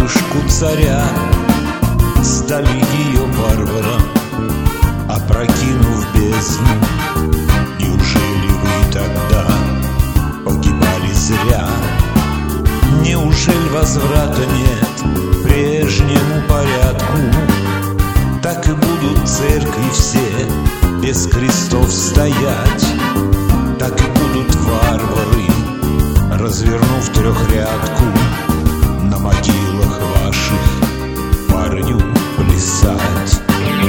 матушку царя, сдали ее варварам, опрокинув бездну. Неужели вы тогда погибали зря? Неужели возврата нет прежнему порядку? Так и будут церкви все без крестов стоять, так и будут варвары, развернув трехрядку, на могилах ваших парню плясать.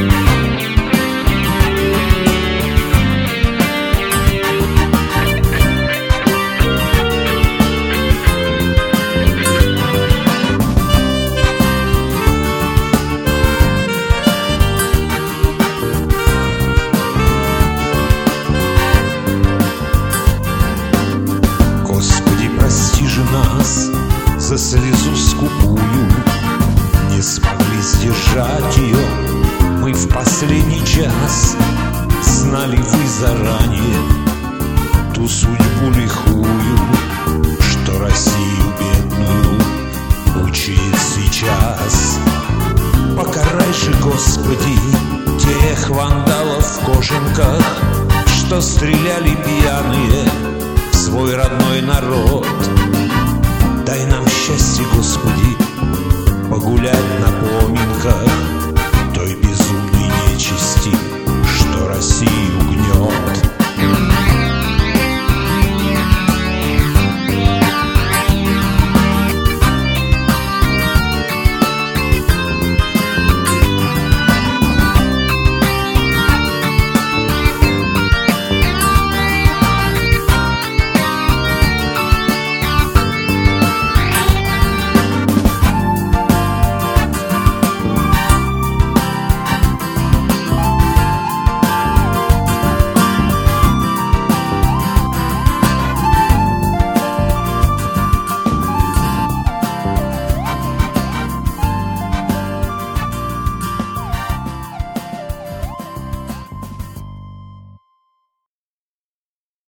Прости же нас за слезу скупую, не смогли сдержать ее мы в последний час. Знали вы заранее ту судьбу лихую, что Россию бедную учит сейчас. Покарай же, Господи, тех вандалов в кожанках, что стреляли пьяные свой родной народ. Дай нам счастье, Господи,